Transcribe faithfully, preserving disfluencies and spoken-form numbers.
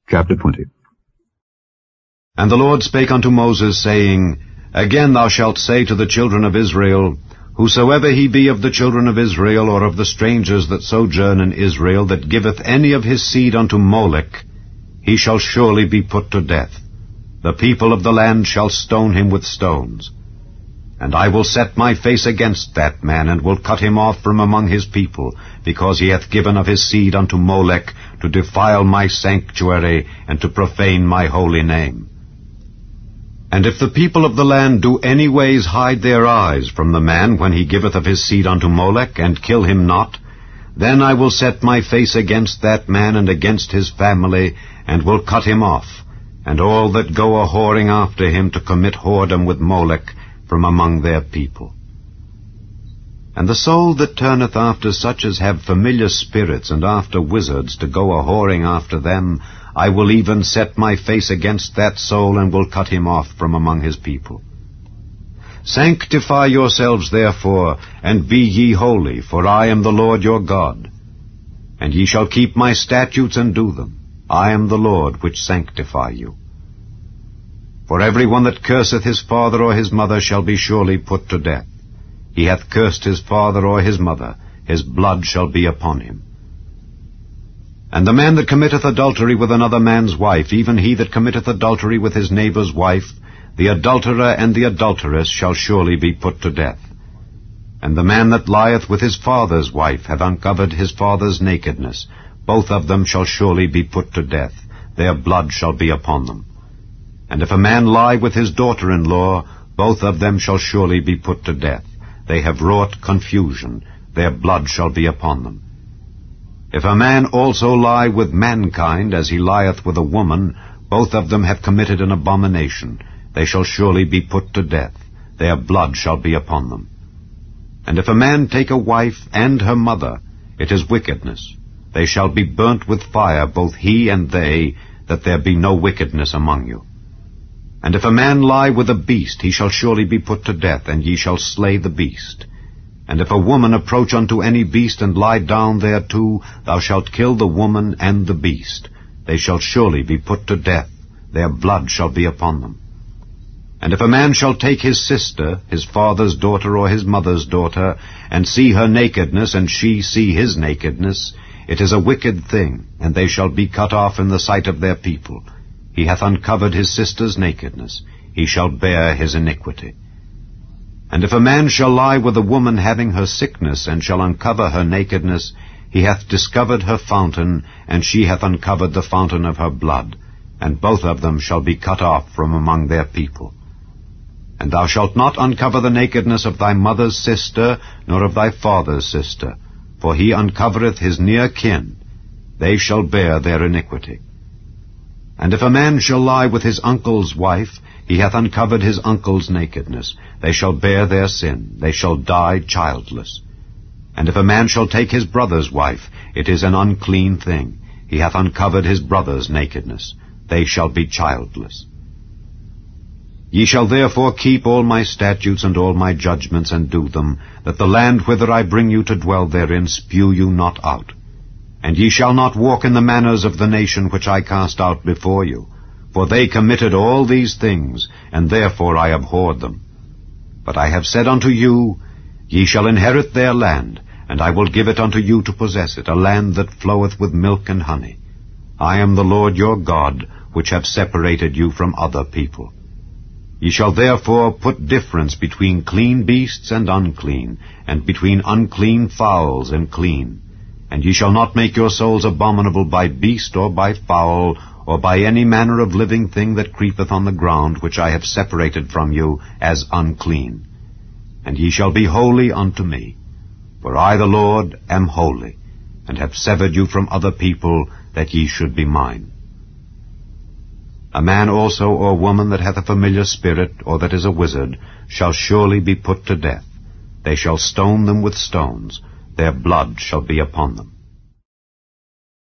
Chapter twenty. And the Lord spake unto Moses, saying, Again thou shalt say to the children of Israel, Whosoever he be of the children of Israel, or of the strangers that sojourn in Israel, that giveth any of his seed unto Molech, he shall surely be put to death. The people of the land shall stone him with stones. And I will set my face against that man, and will cut him off from among his people, because he hath given of his seed unto Molech, to defile my sanctuary, and to profane my holy name. And if the people of the land do any ways hide their eyes from the man when he giveth of his seed unto Molech, and kill him not, then I will set my face against that man and against his family, and will cut him off, and all that go a-whoring after him to commit whoredom with Molech from among their people. And the soul that turneth after such as have familiar spirits, and after wizards, to go a-whoring after them, I will even set my face against that soul, and will cut him off from among his people. Sanctify yourselves therefore, and be ye holy, for I am the Lord your God. And ye shall keep my statutes and do them. I am the Lord which sanctify you. For every one that curseth his father or his mother shall be surely put to death. He hath cursed his father or his mother, his blood shall be upon him. And the man that committeth adultery with another man's wife, even he that committeth adultery with his neighbour's wife, the adulterer and the adulteress shall surely be put to death. And the man that lieth with his father's wife hath uncovered his father's nakedness. Both of them shall surely be put to death. Their blood shall be upon them. And if a man lie with his daughter-in-law, both of them shall surely be put to death. They have wrought confusion. Their blood shall be upon them. If a man also lie with mankind, as he lieth with a woman, both of them have committed an abomination. They shall surely be put to death. Their blood shall be upon them. And if a man take a wife and her mother, it is wickedness. They shall be burnt with fire, both he and they, that there be no wickedness among you. And if a man lie with a beast, he shall surely be put to death, and ye shall slay the beast. And if a woman approach unto any beast, and lie down thereto, thou shalt kill the woman and the beast. They shall surely be put to death. Their blood shall be upon them. And if a man shall take his sister, his father's daughter or his mother's daughter, and see her nakedness, and she see his nakedness, it is a wicked thing, and they shall be cut off in the sight of their people. He hath uncovered his sister's nakedness. He shall bear his iniquity. And if a man shall lie with a woman having her sickness, and shall uncover her nakedness, he hath discovered her fountain, and she hath uncovered the fountain of her blood, and both of them shall be cut off from among their people. And thou shalt not uncover the nakedness of thy mother's sister, nor of thy father's sister, for he uncovereth his near kin. They shall bear their iniquity. And if a man shall lie with his uncle's wife, he hath uncovered his uncle's nakedness. They shall bear their sin. They shall die childless. And if a man shall take his brother's wife, it is an unclean thing. He hath uncovered his brother's nakedness. They shall be childless. Ye shall therefore keep all my statutes and all my judgments, and do them, that the land whither I bring you to dwell therein spew you not out. And ye shall not walk in the manners of the nation which I cast out before you. For they committed all these things, and therefore I abhorred them. But I have said unto you, Ye shall inherit their land, and I will give it unto you to possess it, a land that floweth with milk and honey. I am the Lord your God, which have separated you from other people. Ye shall therefore put difference between clean beasts and unclean, and between unclean fowls and clean. And ye shall not make your souls abominable by beast or by fowl, or by any manner of living thing that creepeth on the ground, which I have separated from you as unclean. And ye shall be holy unto me. For I the Lord am holy, and have severed you from other people, that ye should be mine. A man also or woman that hath a familiar spirit, or that is a wizard, shall surely be put to death. They shall stone them with stones. Their blood shall be upon them.